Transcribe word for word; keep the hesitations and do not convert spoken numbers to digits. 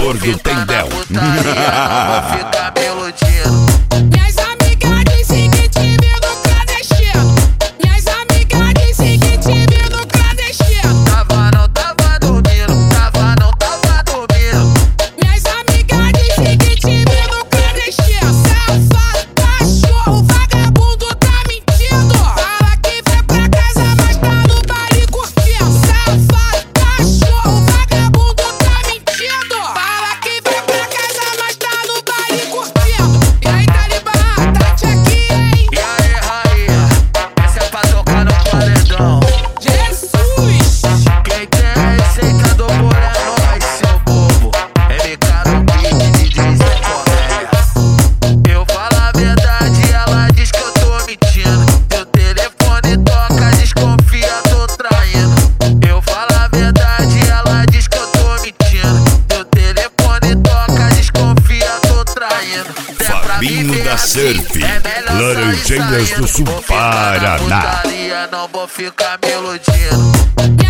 produtor do Tendel. Não vou ficar me iludindo. Minhas amigas dizem que te vi no clandestino. Minhas amigas dizem que te vi no clandestino. Tava, não tava dormindo. Tava, não tava dormindo. Minhas amigas dizem que te vi no clandestino. Safado, cachorro, vagabundo, tá mentindo. Fala que vem pra casa, mas tá no baile curtindo. Safado, cachorro, vagabundo, tá mentindo. Fala que vem pra casa, mas tá no baile curtindo. E aí, Talibã, Tati aqui, hein? E aí, rainha, essa é pra tocar no paredão. Jesus! Quem tem a receita do bolo é nós, seu bobo. M K no beat, D J Zé Correia. Eu falo a verdade, ela diz que eu tô mentindo. Teu telefone toca, desconfia, tô traindo. Eu falo a verdade, ela diz que eu tô mentindo. Teu telefone toca, desconfia, tô traindo. Se é pra Fabinho viver da assim, Surf, é melhor sair Laranjeiras saindo. do Sul, Vou ficar na Paraná. putaria, não vou ficar me iludindo. Minhas